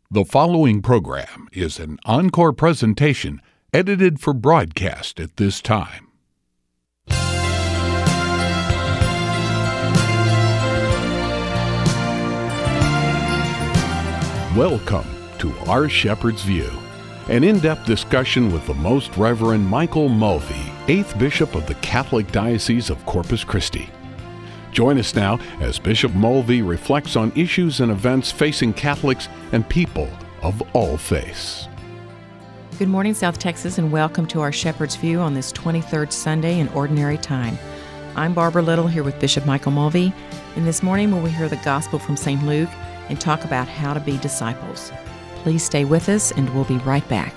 The following program is an encore presentation edited for broadcast at this time. Welcome to Our Shepherd's View, an in-depth discussion with the Most Reverend Michael Mulvey, 8th Bishop of the Catholic Diocese of Corpus Christi. Join us now as Bishop Mulvey reflects on issues and events facing Catholics and people of all faiths. Good morning, South Texas, and welcome to Our Shepherd's View on this 23rd Sunday in Ordinary Time. I'm Barbara Little here with Bishop Michael Mulvey, and this morning we will hear the Gospel from St. Luke and talk about how to be disciples. Please stay with us, and we'll be right back.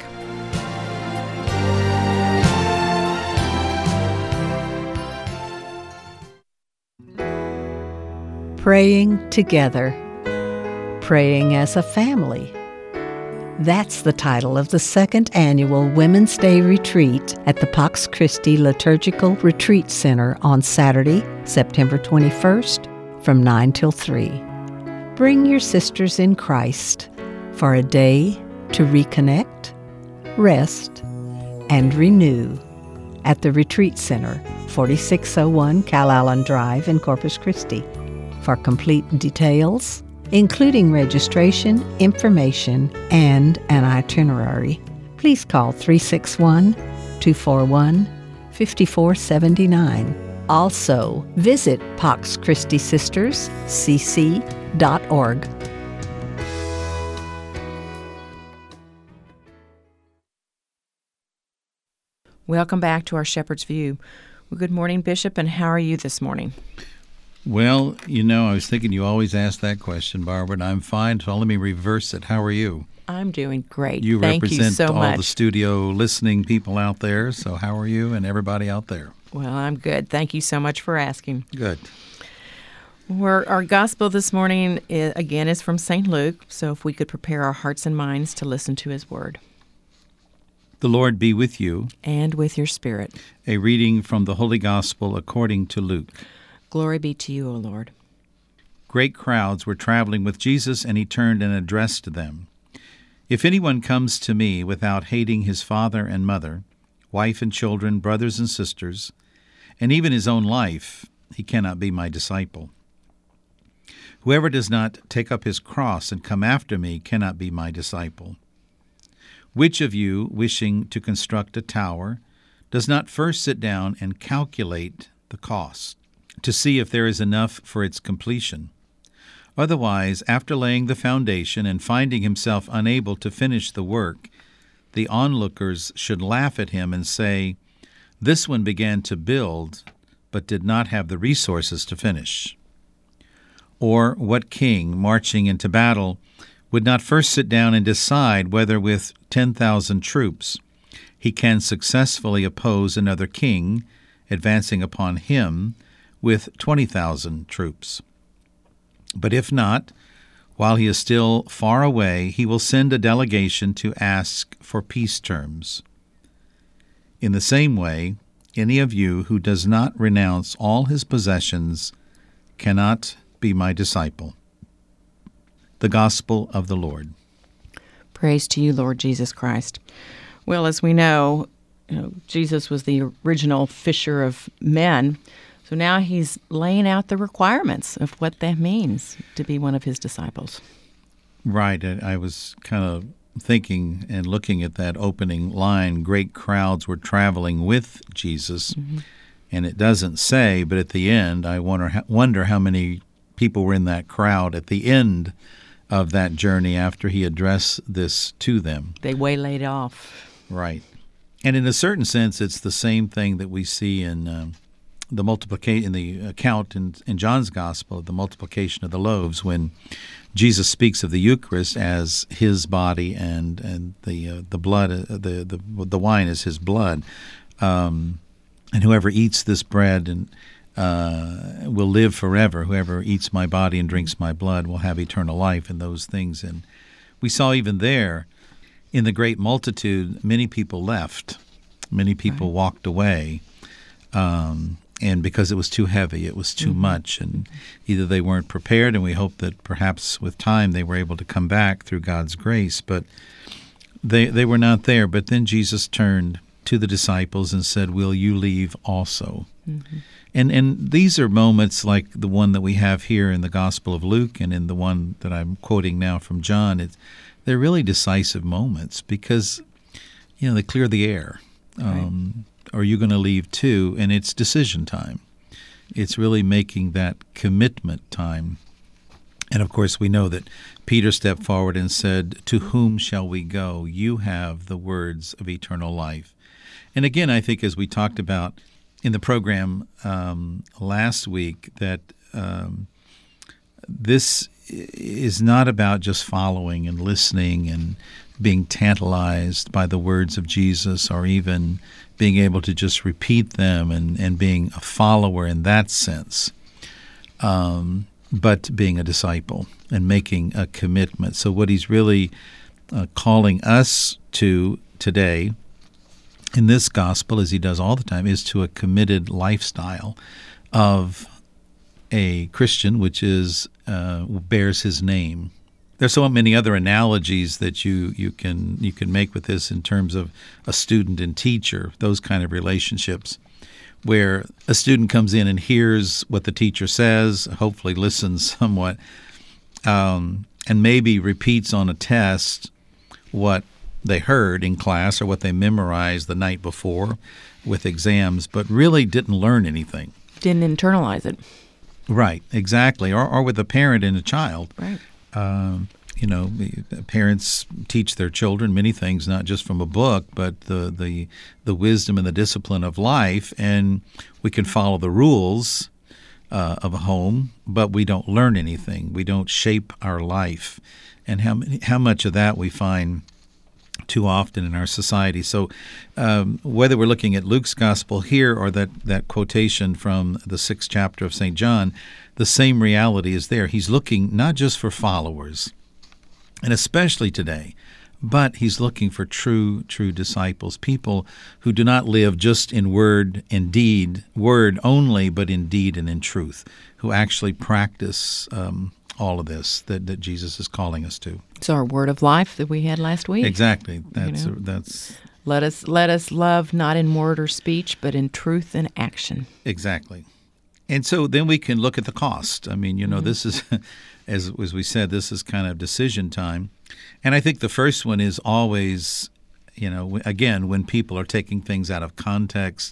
Praying together. Praying as a family. That's the title of the second annual Women's Day Retreat at the Pax Christi Liturgical Retreat Center on Saturday, September 21st from 9 till 3. Bring your sisters in Christ for a day to reconnect, rest, and renew at the Retreat Center, 4601 Calallen Drive in Corpus Christi. For complete details, including registration, information, and an itinerary, please call 361-241-5479. Also, visit PaxChristiSistersCC.org. Welcome back to Our Shepherd's View. Well, good morning, Bishop, and how are you this morning? Well, I was thinking you always ask that question, Barbara, and I'm fine, so let me reverse it. How are you? I'm doing great. You Thank represent you so all much. the studio listening people out there, so how are you and everybody out there? Well, I'm good. Thank you so much for asking. Good. Our gospel this morning, is from St. Luke, so if we could prepare our hearts and minds to listen to his word. The Lord be with you. And with your spirit. A reading from the Holy Gospel according to Luke. Glory be to you, O Lord. Great crowds were traveling with Jesus, and he turned and addressed them. If anyone comes to me without hating his father and mother, wife and children, brothers and sisters, and even his own life, he cannot be my disciple. Whoever does not take up his cross and come after me cannot be my disciple. Which of you, wishing to construct a tower, does not first sit down and calculate the cost, to see if there is enough for its completion? Otherwise, after laying the foundation and finding himself unable to finish the work, the onlookers should laugh at him and say, "This one began to build, but did not have the resources to finish." Or what king, marching into battle, would not first sit down and decide whether with 10,000 troops he can successfully oppose another king, advancing upon him with 20,000 troops? But if not, while he is still far away, he will send a delegation to ask for peace terms. In the same way, any of you who does not renounce all his possessions cannot be my disciple. The Gospel of the Lord. Praise to you, Lord Jesus Christ. Well, as we know, Jesus was the original fisher of men. So now he's laying out the requirements of what that means to be one of his disciples. Right. I was kind of thinking and looking at that opening line, great crowds were traveling with Jesus. Mm-hmm. And it doesn't say, but at the end, I wonder how many people were in that crowd at the end of that journey after he addressed this to them. They waylaid off. Right. And in a certain sense, it's the same thing that we see in the multiplication, in the account in John's Gospel, the multiplication of the loaves, when Jesus speaks of the Eucharist as his body and the blood, the wine is his blood, and whoever eats this bread and will live forever. Whoever eats my body and drinks my blood will have eternal life, and those things. And we saw even there, in the great multitude, many people left. Many people walked away. And because it was too heavy, it was too much, and either they weren't prepared, and we hope that perhaps with time they were able to come back through God's grace, but they were not there. But then Jesus turned to the disciples and said, "Will you leave also?" And these are moments like the one that we have here in the Gospel of Luke and in the one that I'm quoting now from John. They're really decisive moments because, they clear the air. Right. Are you going to leave too? And it's decision time. It's really making that commitment time. And of course, we know that Peter stepped forward and said, "To whom shall we go? You have the words of eternal life." And again, I think as we talked about in the program last week, that this is not about just following and listening and being tantalized by the words of Jesus, or even being able to just repeat them and being a follower in that sense, but being a disciple and making a commitment. So what he's really calling us to today in this gospel, as he does all the time, is to a committed lifestyle of a Christian, which is bears his name. There's so many other analogies that you can make with this in terms of a student and teacher, those kind of relationships, where a student comes in and hears what the teacher says, hopefully listens somewhat, and maybe repeats on a test what they heard in class or what they memorized the night before with exams, but really didn't learn anything. Didn't internalize it. Right, exactly. Or with a parent and a child. Right. Parents teach their children many things, not just from a book, but the wisdom and the discipline of life. And we can follow the rules of a home, but we don't learn anything. We don't shape our life. And how much of that we find too often in our society. So whether we're looking at Luke's gospel here or that quotation from the 6th chapter of St. John, the same reality is there. He's looking not just for followers, and especially today, but he's looking for true disciples, people who do not live just in word and deed, word only, but in deed and in truth, who actually practice all of this that Jesus is calling us to. It's our word of life that we had last week. Exactly. That's let us love not in word or speech, but in truth and action. Exactly. And so then we can look at the cost. I mean, this is, as we said, this is kind of decision time. And I think the first one is always, again, when people are taking things out of context,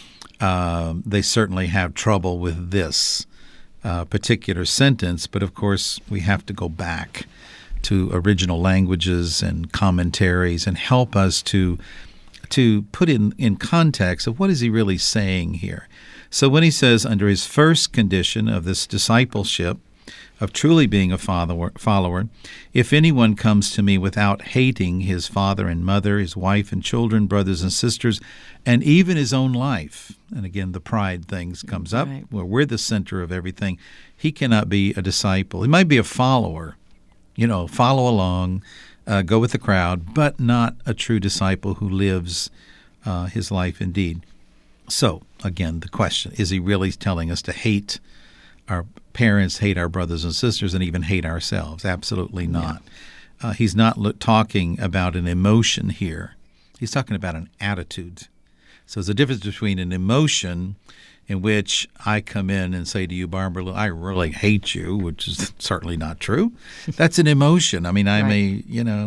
they certainly have trouble with this particular sentence. But of course, we have to go back to original languages and commentaries and help us to put in context of what is he really saying here. So when he says under his first condition of this discipleship, of truly being a follower, if anyone comes to me without hating his father and mother, his wife and children, brothers and sisters, and even his own life, and again the pride things comes up, right, where we're the center of everything, he cannot be a disciple. He might be a follower, follow along, go with the crowd, but not a true disciple who lives his life indeed. So, again, the question, is he really telling us to hate our parents, hate our brothers and sisters, and even hate ourselves? Absolutely not. Yeah. He's not talking about an emotion here. He's talking about an attitude. So there's a difference between an emotion in which I come in and say to you, Barbara, I really hate you, which is certainly not true. That's an emotion. I mean, I'm right.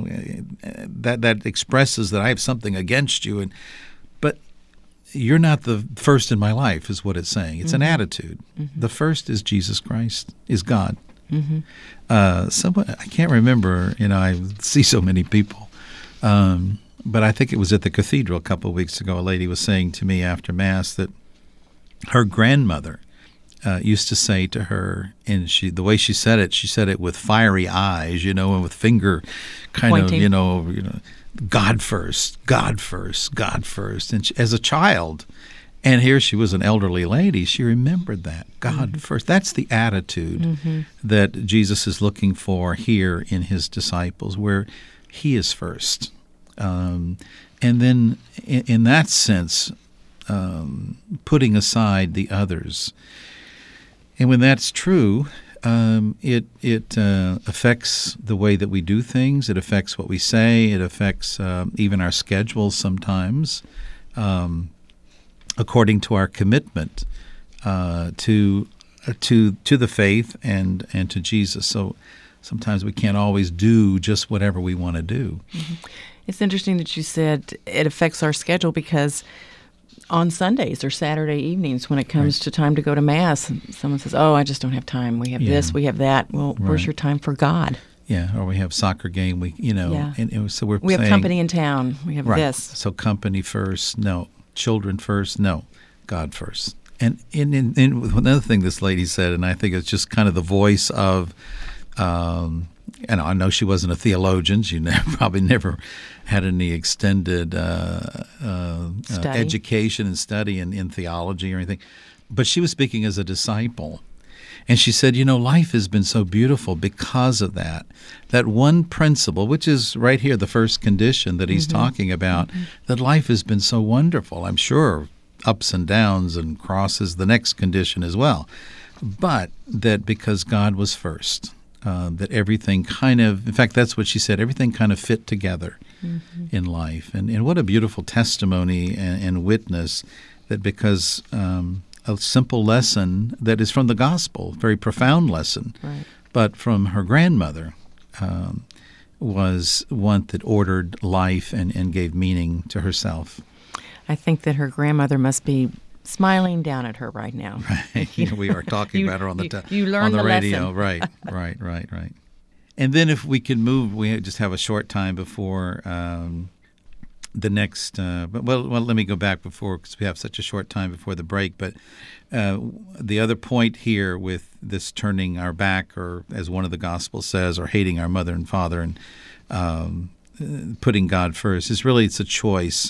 That expresses that I have something against you, but you're not the first in my life, is what it's saying. It's an attitude. Mm-hmm. The first is Jesus Christ, is God. Mm-hmm. I can't remember, I see so many people, but I think it was at the cathedral a couple of weeks ago, a lady was saying to me after Mass that her grandmother used to say to her, and the way she said it with fiery eyes, and with finger kind pointing. Of, God first, God first, God first. And as a child, and here she was an elderly lady, she remembered that, God first. That's the attitude that Jesus is looking for here in his disciples, where he is first. And then in that sense, putting aside the others. And when that's true, it affects the way that we do things. It affects what we say. It affects even our schedules sometimes, according to our commitment to the faith and to Jesus. So sometimes we can't always do just whatever we want to do. Mm-hmm. It's interesting that you said it affects our schedule, because on Sundays or Saturday evenings, when it comes to time to go to Mass, someone says, "Oh, I just don't have time. We have this, we have that." Well, where's your time for God? Yeah, or we have soccer game. And so we have company in town. We have this. So company first, no. Children first, no. God first. And another thing this lady said, and I think it's just kind of the voice of, and I know she wasn't a theologian. She probably never had any extended education and study in theology or anything. But she was speaking as a disciple. And she said, life has been so beautiful because of that. That one principle, which is right here, the first condition that he's talking about, that life has been so wonderful. I'm sure ups and downs and crosses the next condition as well. But that because God was first, that everything in fact, that's what she said, everything kind of fit together in life. And what a beautiful testimony and witness that because a simple lesson that is from the gospel, very profound lesson, but from her grandmother, was one that ordered life and gave meaning to herself. I think that her grandmother must be smiling down at her right now. Right. We are talking about her on the radio. Radio. Right. And then if we can move, we just have a short time before the next. Well, let me go back before, because we have such a short time before the break. But the other point here with this turning our back, or as one of the Gospels says, or hating our mother and father and putting God first, is really, it's a choice.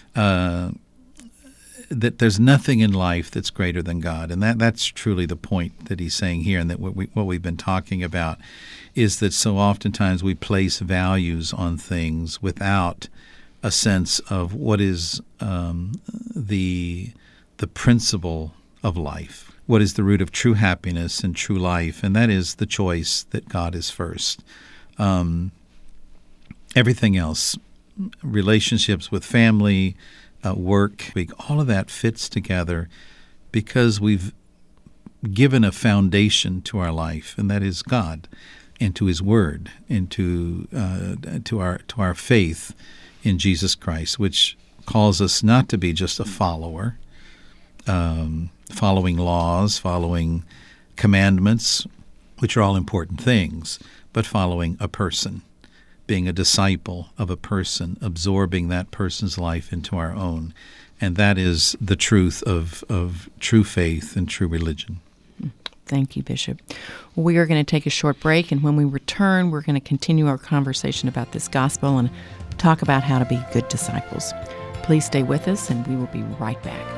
That there's nothing in life that's greater than God, and that's truly the point that he's saying here, and that what we've been talking about is that so oftentimes we place values on things without a sense of what is the principle of life, what is the root of true happiness and true life, and that is the choice that God is first. Everything else, relationships with family, work, all of that fits together because we've given a foundation to our life, and that is God, and to His Word, and to our faith in Jesus Christ, which calls us not to be just a follower, following laws, following commandments, which are all important things, but following a person, being a disciple of a person, absorbing that person's life into our own. And that is the truth of true faith and true religion. Thank you, Bishop. We are going to take a short break, and when we return, we're going to continue our conversation about this gospel and talk about how to be good disciples. Please stay with us, and we will be right back.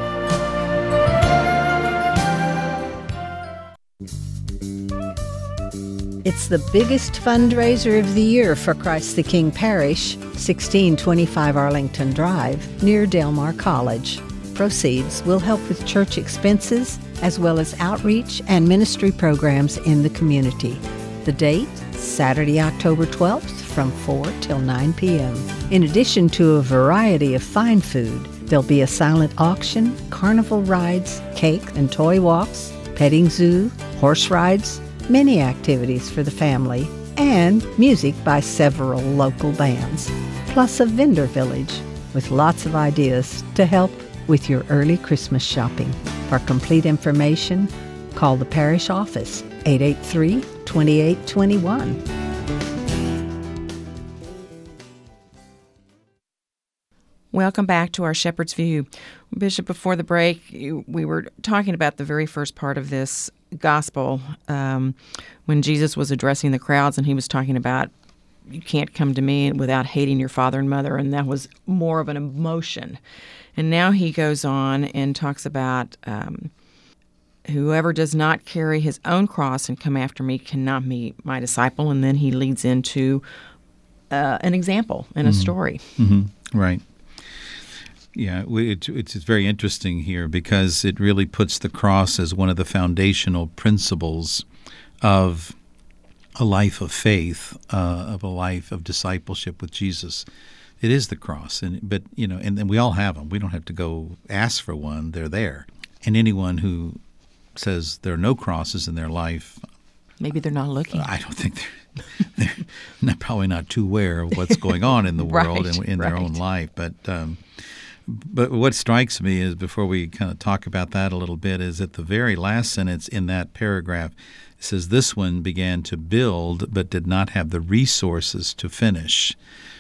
It's the biggest fundraiser of the year for Christ the King Parish, 1625 Arlington Drive, near Del Mar College. Proceeds will help with church expenses as well as outreach and ministry programs in the community. The date, Saturday, October 12th from 4 till 9 p.m. In addition to a variety of fine food, there'll be a silent auction, carnival rides, cake and toy walks, petting zoo, horse rides, many activities for the family, and music by several local bands, plus a vendor village with lots of ideas to help with your early Christmas shopping. For complete information, call the parish office, 883-2821. Welcome back to our Shepherd's View. Bishop, before the break, we were talking about the very first part of this gospel when Jesus was addressing the crowds, and he was talking about, you can't come to me without hating your father and mother, and that was more of an emotion. And now he goes on and talks about whoever does not carry his own cross and come after me cannot be my disciple, and then he leads into an example and a story. Right. Yeah, it's very interesting here because it really puts the cross as one of the foundational principles of a life of faith, of a life of discipleship with Jesus. It is the cross, and we all have them. We don't have to go ask for one; they're there. And anyone who says there are no crosses in their life, maybe they're not looking. I don't think they're probably not too aware of what's going on in the world and in their own life. But what strikes me is, before we kind of talk about that a little bit, is at the very last sentence in that paragraph, it says, "This one began to build but did not have the resources to finish."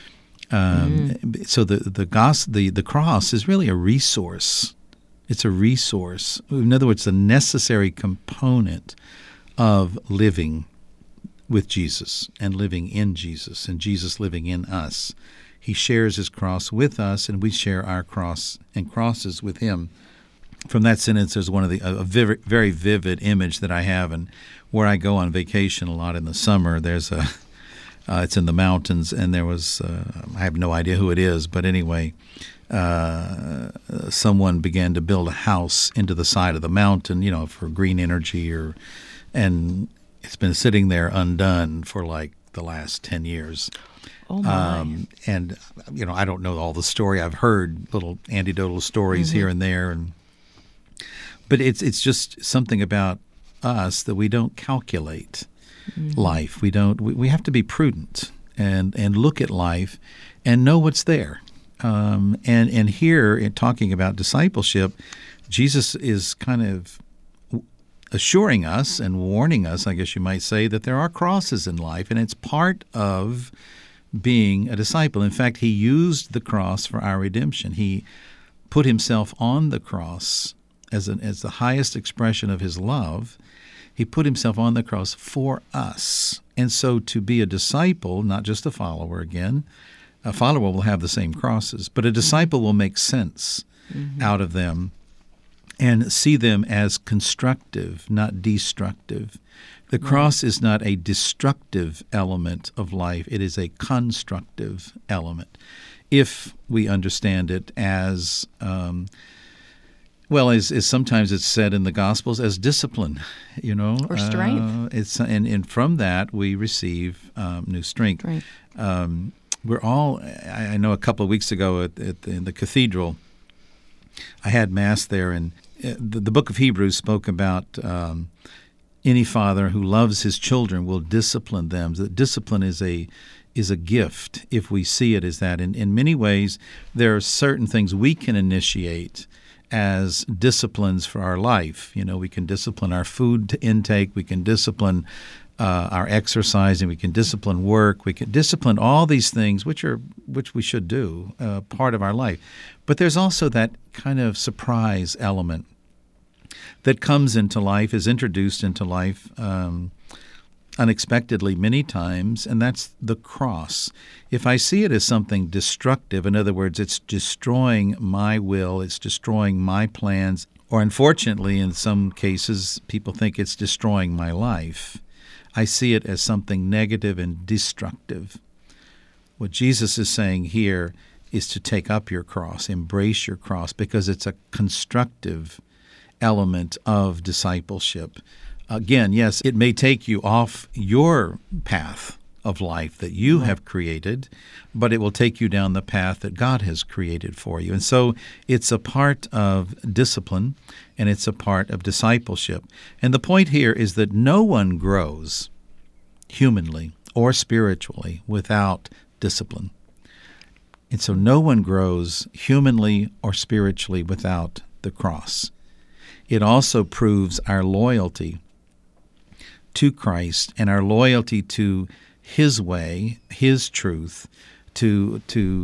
So the cross is really a resource. It's a resource. In other words, a necessary component of living with Jesus and living in Jesus and Jesus living in us. He shares his cross with us, and we share our cross and crosses with him. From that sentence, there's a very vivid image that I have, and where I go on vacation a lot in the summer. There's it's in the mountains, and there was I have no idea who it is, but anyway, someone began to build a house into the side of the mountain, for green energy, and it's been sitting there undone for like the last 10 years. Oh my. And I don't know all the story. I've heard little anecdotal stories here and there, but it's just something about us that we don't calculate life. We have to be prudent and look at life and know what's there. And here, in talking about discipleship, Jesus is kind of assuring us and warning us, I guess you might say, that there are crosses in life, and it's part of being a disciple. In fact, he used the cross for our redemption. He put himself on the cross as the highest expression of his love. He put himself on the cross for us. And so to be a disciple, not just a follower again, a follower will have the same crosses, but a disciple will make sense out of them and see them as constructive, not destructive. The cross is not a destructive element of life. It is a constructive element, if we understand it as, as sometimes it's said in the Gospels, as discipline, or strength. And from that we receive new strength. Right. We're all. I know a couple of weeks ago in the cathedral, I had Mass there, and the book of Hebrews spoke about any father who loves his children will discipline them. That discipline is a gift if we see it as that. In many ways, there are certain things we can initiate as disciplines for our life. We can discipline our food intake. We can discipline our exercising. We can discipline work. We can discipline all these things, which we should do, part of our life. But there's also that kind of surprise element that comes into life, is introduced into life unexpectedly many times, and that's the cross. If I see it as something destructive, in other words, it's destroying my will, it's destroying my plans, or unfortunately in some cases people think it's destroying my life, I see it as something negative and destructive. What Jesus is saying here is to take up your cross, embrace your cross, because it's a constructive element of discipleship. Again, yes, it may take you off your path of life that you have created, but it will take you down the path that God has created for you. And so it's a part of discipline, and it's a part of discipleship. And the point here is that no one grows humanly or spiritually without discipline. And so no one grows humanly or spiritually without the cross. It also proves our loyalty to Christ and our loyalty to His way, His truth, to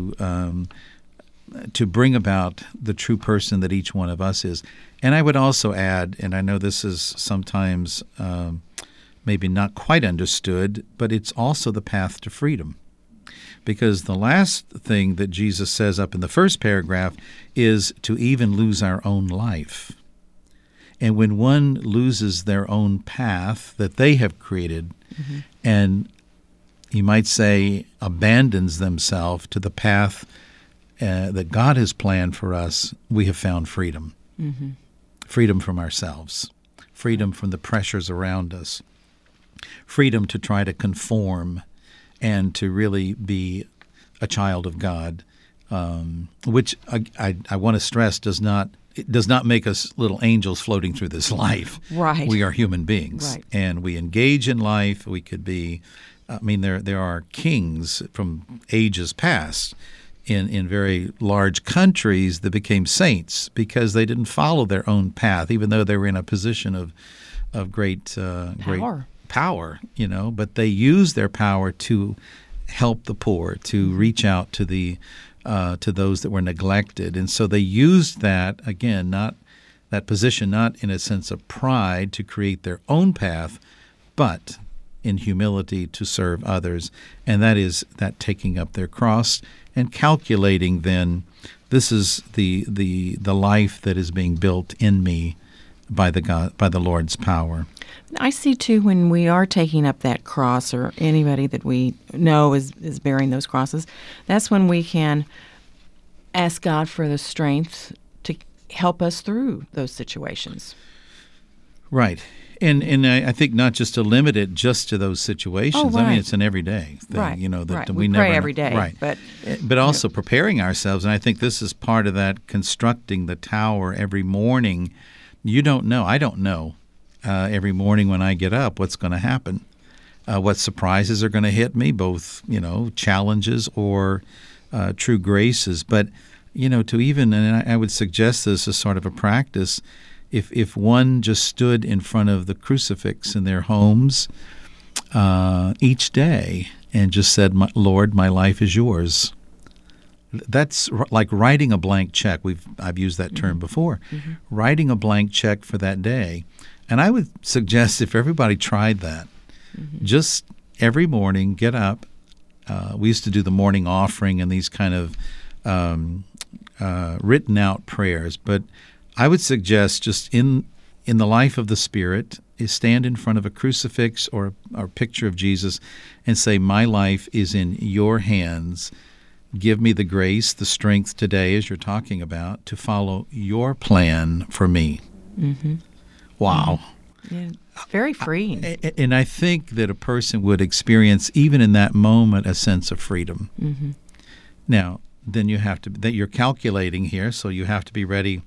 bring about the true person that each one of us is. And I would also add, and I know this is sometimes maybe not quite understood, but it's also the path to freedom. Because the last thing that Jesus says up in the first paragraph is to even lose our own life. And when one loses their own path that they have created, and you might say abandons themselves to the path that God has planned for us, we have found freedom. Mm-hmm. Freedom from ourselves, freedom from the pressures around us, freedom to try to conform and to really be a child of God, which I want to stress does not make us little angels floating through this life. Right. We are human beings, right. And we engage in life. We could be, there are kings from ages past in very large countries that became saints because they didn't follow their own path, even though they were in a position of great power, but they used their power to help the poor, to reach out to to those that were neglected. And so they used that, again, not that position, not in a sense of pride to create their own path, but in humility to serve others. And that is that taking up their cross and calculating then, this is the life that is being built in me by the Lord's power. I see, too, when we are taking up that cross, or anybody that we know is bearing those crosses, that's when we can ask God for the strength to help us through those situations. Right. And I think not just to limit it just to those situations. Oh, right. I mean, it's an everyday thing, right. That right. we pray never every day. Right. But also preparing ourselves, and I think this is part of that constructing the tower every morning. You don't know. I don't know every morning when I get up what's going to happen, what surprises are going to hit me, both, challenges or true graces. But, to even, and I would suggest this as sort of a practice, if one just stood in front of the crucifix in their homes each day and just said, Lord, my life is yours. That's like writing a blank check. I've used that term before. Mm-hmm. Writing a blank check for that day. And I would suggest if everybody tried that, just every morning, get up. We used to do the morning offering and these kind of written out prayers. But I would suggest just in the life of the Spirit is stand in front of a crucifix or a picture of Jesus and say, my life is in your hands. Give me the grace, the strength today, as you're talking about, to follow your plan for me. Mm-hmm. Wow. Mm-hmm. Yeah, it's very freeing. And I think that a person would experience, even in that moment, a sense of freedom. Mm-hmm. Now, then that you're calculating here, so you have to be ready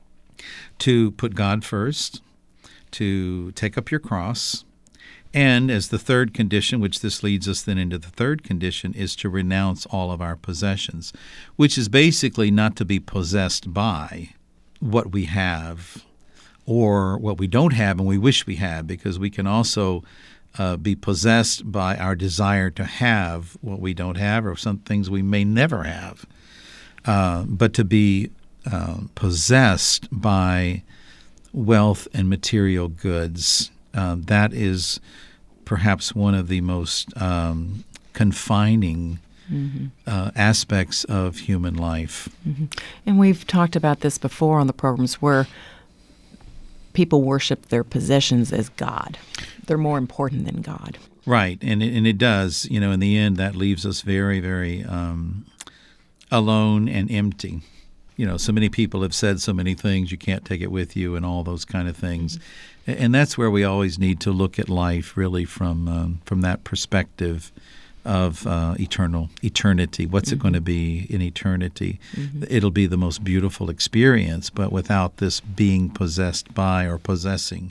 to put God first, to take up your cross, and as the third condition, which this leads us then into the third condition, is to renounce all of our possessions, which is basically not to be possessed by what we have or what we don't have and we wish we had, because we can also be possessed by our desire to have what we don't have or some things we may never have. But to be possessed by wealth and material goods, that is perhaps one of the most confining aspects of human life. Mm-hmm. And we've talked about this before on the programs where people worship their possessions as God. They're more important than God. Right, and it does. In the end, that leaves us very, very alone and empty. So many people have said so many things, you can't take it with you and all those kind of things. Mm-hmm. And that's where we always need to look at life really from that perspective of eternity. What's it going to be in eternity? Mm-hmm. It'll be the most beautiful experience, but without this being possessed by or possessing.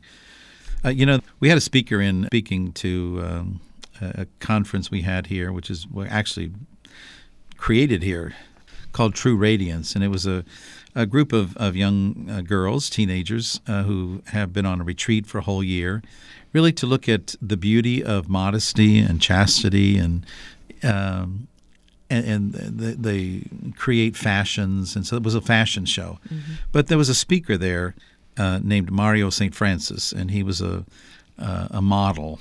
We had a speaker in speaking to a conference we had here, which is actually created here, called True Radiance, and it was a group of young girls, teenagers, who have been on a retreat for a whole year, really to look at the beauty of modesty and chastity, and they create fashions, and so it was a fashion show. Mm-hmm. But there was a speaker there named Mario St. Francis, and he was a model.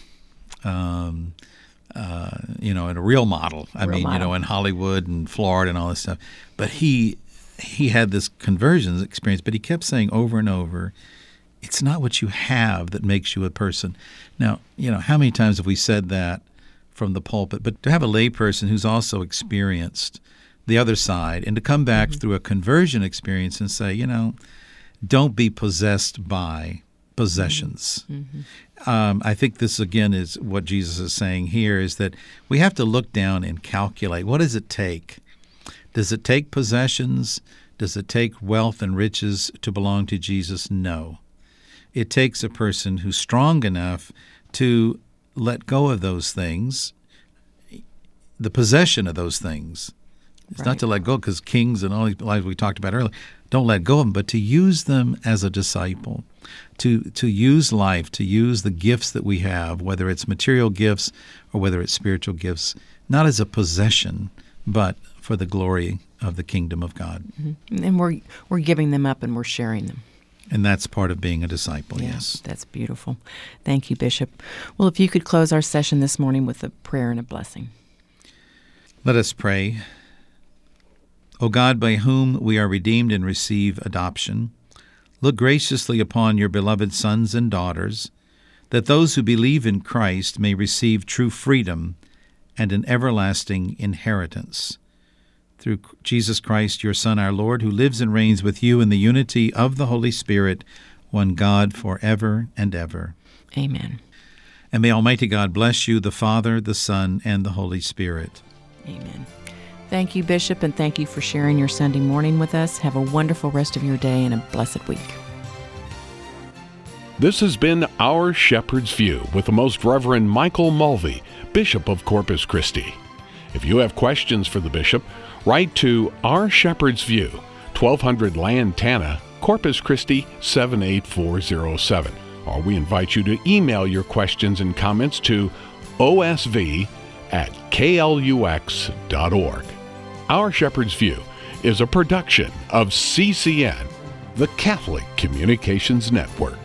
And a real model. In Hollywood and Florida and all this stuff. But he had this conversion experience, but he kept saying over and over, it's not what you have that makes you a person. Now, how many times have we said that from the pulpit? But to have a layperson who's also experienced the other side and to come back through a conversion experience and say, don't be possessed by possessions. I think this, again, is what Jesus is saying here, is that we have to look down and calculate, what does it take? Does it take possessions? Does it take wealth and riches to belong to Jesus? No. It takes a person who's strong enough to let go of those things, the possession of those things. It's not to let go, because kings and all these lives we talked about earlier, don't let go of them, but to use them as a disciple, to use life, to use the gifts that we have, whether it's material gifts or whether it's spiritual gifts, not as a possession, but for the glory of the kingdom of God. And we're giving them up and we're sharing them. And that's part of being a disciple, Yeah, yes. That's beautiful. Thank you, Bishop. Well, if you could close our session this morning with a prayer and a blessing. Let us pray. O God, by whom we are redeemed and receive adoption, look graciously upon your beloved sons and daughters, that those who believe in Christ may receive true freedom and an everlasting inheritance. Through Jesus Christ, your Son, our Lord, who lives and reigns with you in the unity of the Holy Spirit, one God, forever and ever. Amen. And may Almighty God bless you, the Father, the Son, and the Holy Spirit. Amen. Thank you, Bishop, and thank you for sharing your Sunday morning with us. Have a wonderful rest of your day and a blessed week. This has been Our Shepherd's View with the Most Reverend Michael Mulvey, Bishop of Corpus Christi. If you have questions for the Bishop, write to Our Shepherd's View, 1200 Lantana, Corpus Christi 78407. Or we invite you to email your questions and comments to osv@klux.org. Our Shepherd's View is a production of CCN, the Catholic Communications Network.